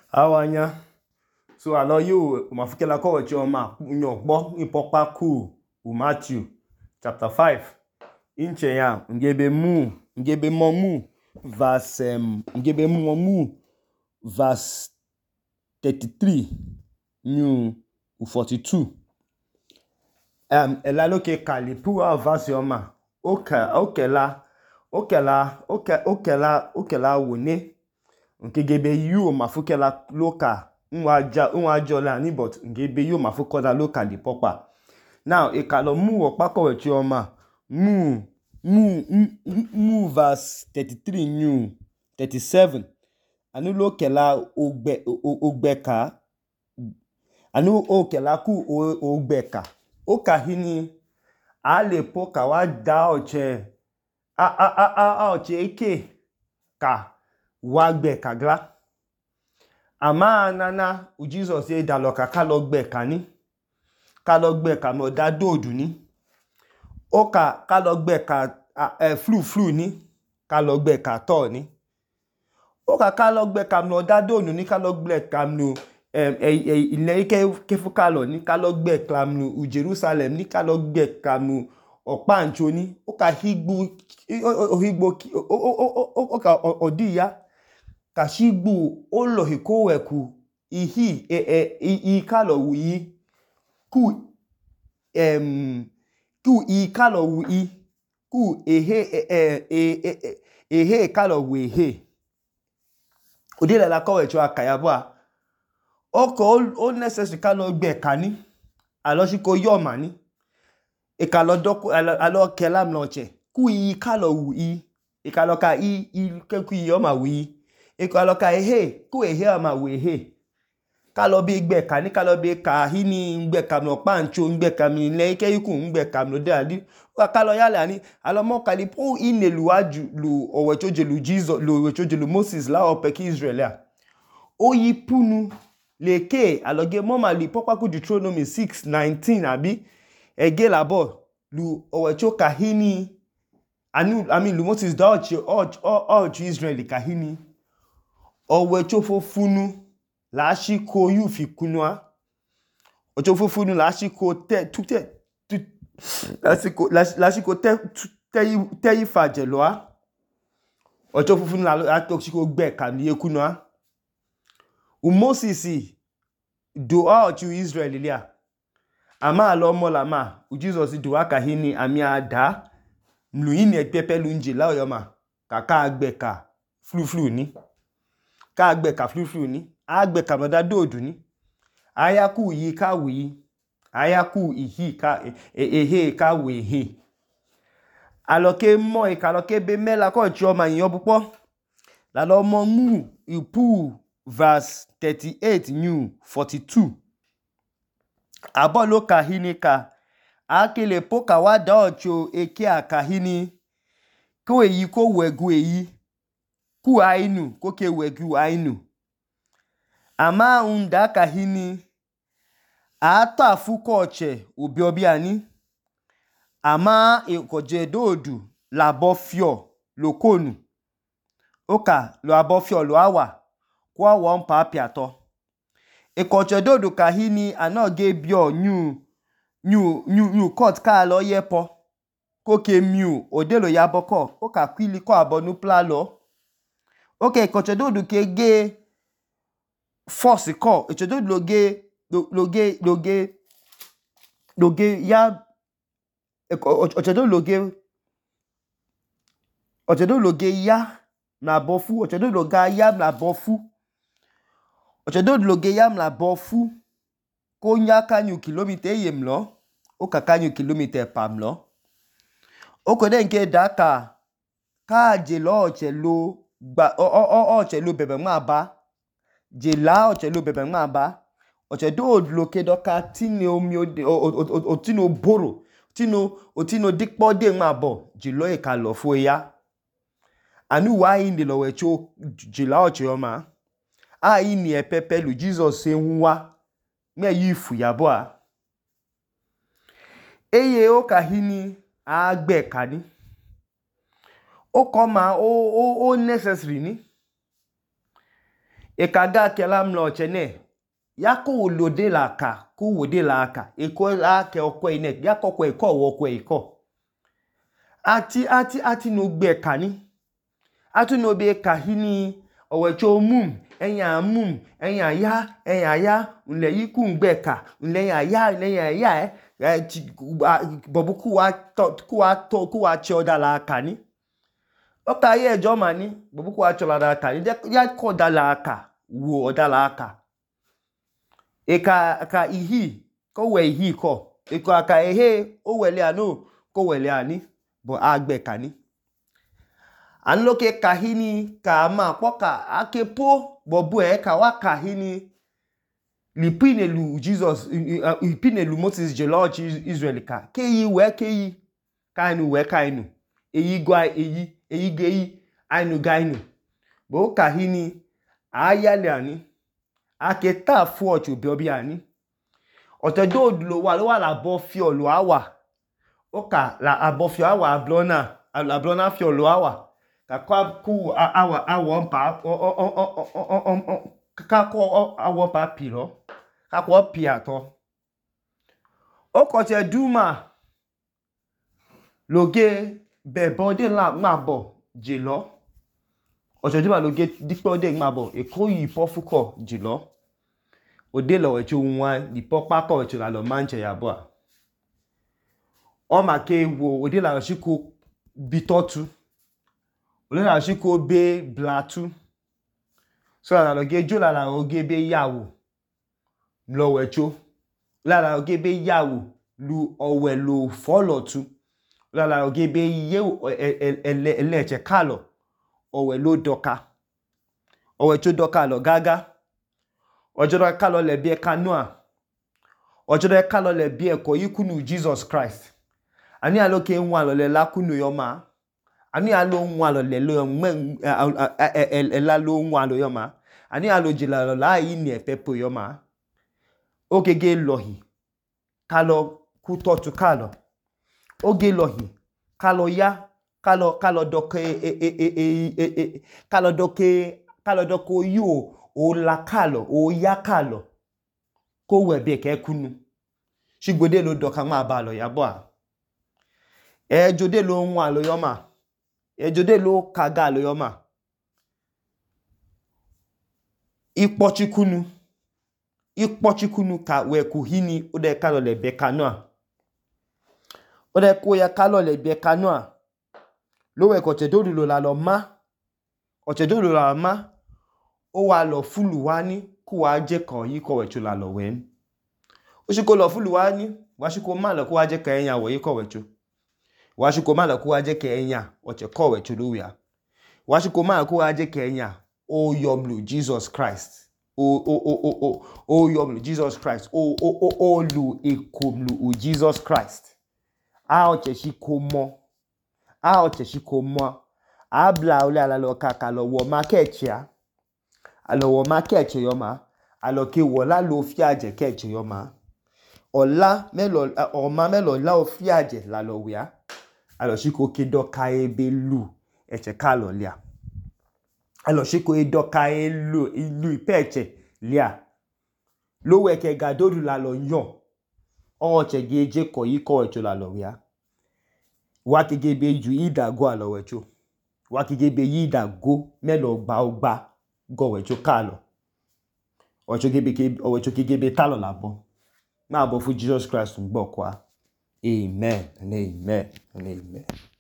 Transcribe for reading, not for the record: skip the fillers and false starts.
Awanya. So alo you mafukela ko choma nyogbo ipopa ku Matthew chapter 5. Inche ya ngebe momu verse 33 new 42. Elalo ke kalipu a verse yoma. Okela wone. Nkegebe yu mafukela loka nwa jola ni but ngebe yu mafukola loka di popa. Now ekalo mu opako wechi oma mu verse 33 new 37 anu lokela ogbeka anu okela ku ogbeka oka hini ale poka wa da oche oche eke ka wagbe kagla ama nana u Jesus ye daloka kalogbe kani kalogbe ka mo da dodu ni oka kalogbe ka flu ni kalogbe ka to ni oka kalogbe ka mo da dodu ni kalogbe ka no ile kefu kalo ni kalogbe ka no u Jerusalem ni kalogbe ka no opancho ni oka higbo oka odiya kashigbu olohikoweku ihi kalo wi ku kalo wi ku ehe kalo wi he odile la kowe cho akayabwa oko o necessary kalo gbe kani aloshiko yoma ni ekalo doku alo kelam noche ku kalo wi ekalo ka keku yoma wi ekalo ka ku ama we he kalo bi gbe ka ni kalo bi ka hini ngbe ka no pancho ngbe ka mi le ke iku ngbe ka no de adi kalo yale ani alo mo kali po ineluaju lu owechoje lu Jesus lu owechoje lu Moses la opeki Israelia oyi punu leke aloge moma li popa ku Deuteronomy 6:19 abi ege labo lu owecho ka hini lu Moses da ochi Israeli ka hini owecho fofunu la shiko yu fi kunwa ocho fofunu la shiko la shiko te ifaje loa ocho fofunu la to shiko gbe ka ni ekunwa u Moses do ochi Israeli lia ama alo mo la ma u Jesus do aka hini ami ada mlu ine pepe lunje la oyoma kaka agbe ka flu ni ka agbe ka flu ni agbe ka moda dodu ni ayaku yi ka wi ayaku ihi ka ehe ka we he aloke mo ikaloke be mela ko chioma yin opupo la lo mo mu ipu verse 38 new 42 abolo ka hini ka akele poka wa da ocho eke akahini ko eyi ko wegu eyi ku ainu ko ke wegu ainu ama unda kahini ata afuko oche obi obiani ama ekoje dodu labo fio lokonu oka lo abo fio lo awa kwa won pa piato ekoje dodu kahini anoge bio new court ka lo yepo ko ke miu odelo yaboko oka kwili ko abonu plalo oke ekoje dodu ke ge force ko echodo loge ya ochodo loge ya na bofu ochodo loga ya na bofu ochodo loge ya na bofu ko nya kanyu kilometer yemlo o ka kanyu kilometer pamlo oko de nke daka ka je lo oche lo gba oche lo bebe ma ba je la oche lo bebe ma ba oche do loke doka tini omi otino boro otino dikpo de ma bo je lo e ka lo fo ya anu wa inde lo we cho je la oche oma a ini e pepe lu Jesus se nwa me yifu ya bo a eye o ka hini agbe kani o koma o necessary ni Ekaga kela mlo chene. Yako ulode la ka. Ku wode la ka. Eko la ke okwe inek. Yako kwe eko wokwe eko. Ati no gbe kani. Atu no be kahini. Owecho mum. Enya ya. Unle yiku ngbeka. Unle ya. Bobu kuwa choda la kani. Oka ye jomani. Bobu kuwa choda la kani. Ya koda la ka. Wo oda la ka. Eka ihi. Ko we ihi ko. Eko aka ehe. O wele ano. Ko wele ani. Bo agbe kani. Anloke kahini ka ama poka akepo bobu ka wa kahini lipinelu Jesus lipinelu Moses George Israel ka keyi we keyi kainu we kainu eyi gwa eyi geyi ainu gainu bo kahini ayale ani aketa fu ocho bi ani otedo lo wa la bo fi olo awa oka la abofio awa ablona fi olo awa kakwa ku awon pa kakwa awon pa piro kakwa piato oko te duma loge bebode la mabo jelo ojo duma loge dipode mabo eko yi pofuko jelo ode lo wecho nwa dipo papa wecho la lo manche yabo o ma ke wo ode la shiko bitotu ole na shiko be blatu so la loge jo la oge be yawo lo wecho la oge be yawo lu owe lo folotu la oge be ye eleche kalo owe lo doka owe cho doka lo gaga ojo do kalo le bi kanoa ojo do kalo le bi ko yikunu Jesus Christ ani aloke nwa lo le lakunu yoma ani alo nwa lo le lo ela lo nwa lo yoma ani alo jila lo la yi ni epepo yoma ogege lohi kalo kutotu kalo oge lohi kalo ya kalo doke kalo doko yo o la kalo o ya kalo ko we be ke kunu shigbode lo doka ma ba lo ya bo a jode lo nwa lo yoma ejode lo kaga lo yoma ikpochikunu ka we kuhini ode kalo le be kanoa ode ko ya kalo le be kanoa lo we ko te dodu lo la lo ma o te dodu lo la ma o wa lo fulu wani ku wa je kan yi ko we chu la lo we o shi ko lo fulu wani wa shi ko ma lo ku wa je kan eyan wo yi ko we chu wa shi ko ma lo ku wa je kan eyan o che ko we chu lo wi a wa shi ko ma ku wa je kan eyan o yomlu Jesus Christ o yomlu Jesus Christ o lu ekomlu Jesus Christ a o che shi ko mo abla o la lo kaka lo wo market ya alo wo market yo ma alo ke wo la lo fi aje keche yo ma ola melo o ma melo la o fi aje la lo wi a alo shi ko ke do ka ebe lu eche ka lo lia alo shi ko e do ka elu ilu ipeche lia lo we ke gadodu la lo yon o che geje ko yi ko echo la lo wi a wa ke gebe ju ida go alo wecho wa ke gebe yida go melo gba ogba go wecho kalo ocho gebe talo labo ma bo fu Jesus Christ ngbo kwa amen and amen and amen.